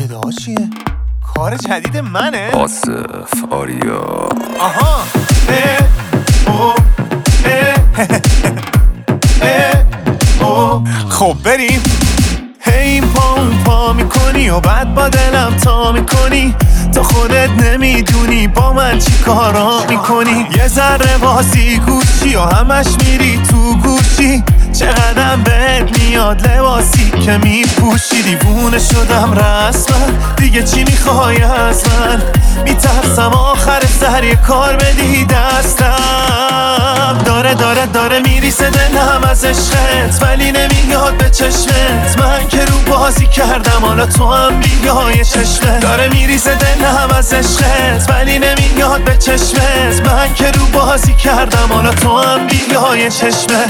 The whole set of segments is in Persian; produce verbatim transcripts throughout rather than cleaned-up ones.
صدا چیه؟ کار جدید منه؟ آصف آریا. آها اه او اه اه او. خب بریم. هی پا اون پا میکنی و بعد با دلم تا میکنی، تو خودت نمیدونی با من چی کارا میکنی. یه ذره بازی گوشی و همش میری تو گوشی، چقدرم بهت میاد لباسی که میپوشی. دیوونه شدم رسما، دیگه چی میخوای از من؟ میترسم آخر سر یه کار بدی دستم. داره داره داره میریسه دلم از عشقت، ولی نمیاد به چشمت. من که رو بازی کردم حالا تو هم بیای چشمت. داره میریسه دلم از عشقت، ولی نمیاد به چشمت. من که رو بازی کردم حالا تو هم بیای چشمت.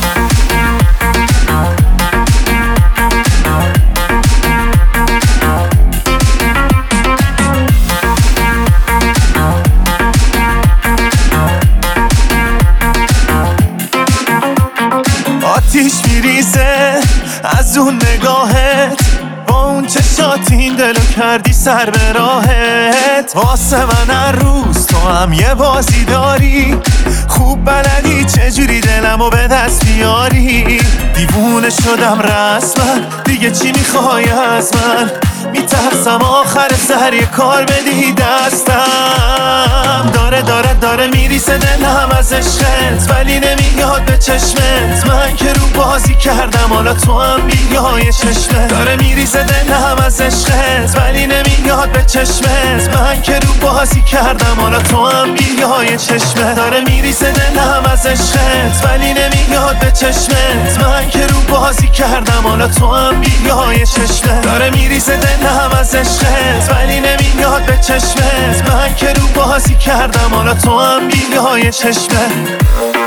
آتیش میریزه از اون نگاهت، با اون چشات این دلو کردی سر به راهت. واسه من هر روز تو هم یه بازی داری، خوب بلدی چجوری دلمو به دست بیاری. دیوونه شدم رسما، دیگه چی میخوای از من؟ میترسم آخر سر یه کار بدی دستم. داره داره داره میریسه دلم از عشقت، ولی نمیاد به چشمت. من که رو بازی کردم حالا تو هم بیای چشمت. داره میریسه دلم از عشقت، ولی نمیاد به چشمت. من که رو بازی کردم حالا تو هم بیای چشمت. داره میریسه دلم از عشقت، ولی نمیاد به چشمت. من که رو بازی کردم حالا تو هم بیای چشمت. داره میریسه دلم از عشقت، ولی نمیاد به چشمت. من که رو بازی کردم حالا تو هم بیای چشمت.